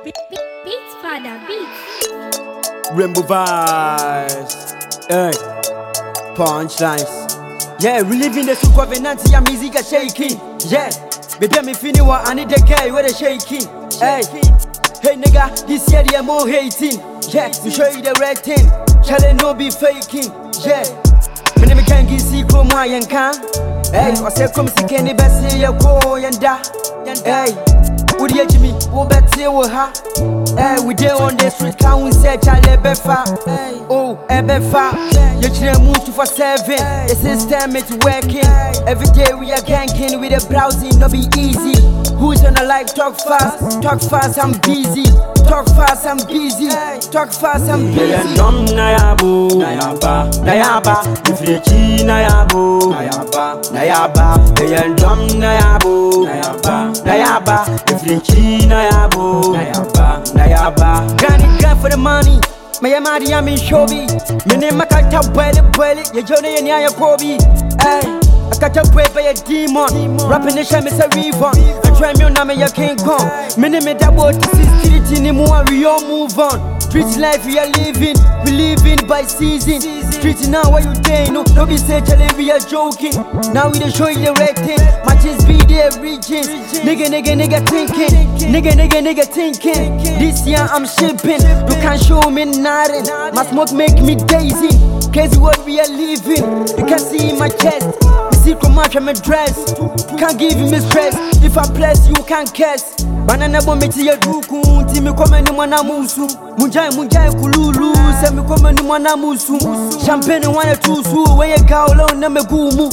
Beats Father, beats. Rainbow vibes, hey, punchlines. Yeah, reliving the super venancy, your music is shaking. Yeah, baby, me feeling what I need the guy with a shaking. Hey, hey nigga, this year they are more hating. Yeah, we show you the right thing. Challenge no be faking. Yeah, me name can't get see come my and can. Hey, I say come see Kenny Bessie, you go and da. Hey, would you me? What better you ha? Hey, we there on the street, can we say Charlie Befa? Oh, Befa, you should move 247. The system is working. Every day we are ganking with the browsing, no be easy. Who's on the live? Talk fast, I'm busy. Talk fast, I'm busy. Talk fast, I'm busy. Nayabo, Nayaba, if you chi Nayabo, Nayaba, Nayabo, Nayaba, if you chi Nayabo, Nayaba. Granny grab for the money. My money I'm in Shobi. My name I can't tell belly. You journey and ya Kobe. Hey, I can't tell by a demon. Rapping the shame is a river. And try me on your King Kong. My name is Double T anymore. We all move on. Street life we are living. We living by season. Street now where you day. No be say Charlie we are joking. Now we show you the right thing. Matches be there regions. Nigga thinking. Nigga thinking. This year I'm shipping. You can't show me nothing. My smoke make me daisy. Crazy what we are living. You can see in my chest. The secret match I'm dress. Can't give me stress. If I press you can't curse. Banana bombe tiya duku. Timi kome ni mwana musu. Munjai kululu. Semi kome ni mwana musu. Champagne wane tusu. Wenye kaulo na megumu.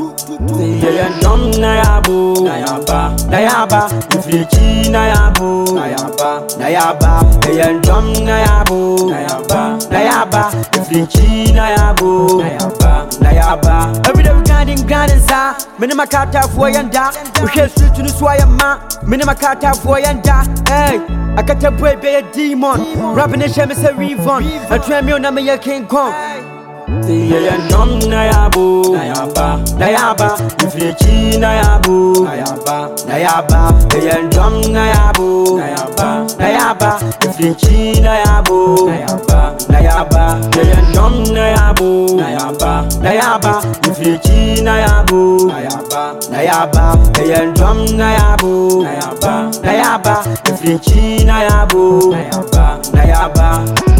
Nayaba, if you chi Nayabo, Nayaba, if you chi Nayaba. Every day we grinding za. Mene makata for yanda. We share street to the swaya ma. Mene makata for yanda. Hey, I got a boy be a demon. Rapping the shame is a revon. I try me on a me King Kong. Nayabo, if you chi Nayabo, Nayaba, if you chi Nayabo, Nayaba, if you chi Nayabo, Nayaba, if you chi Nayabo, Nayaba.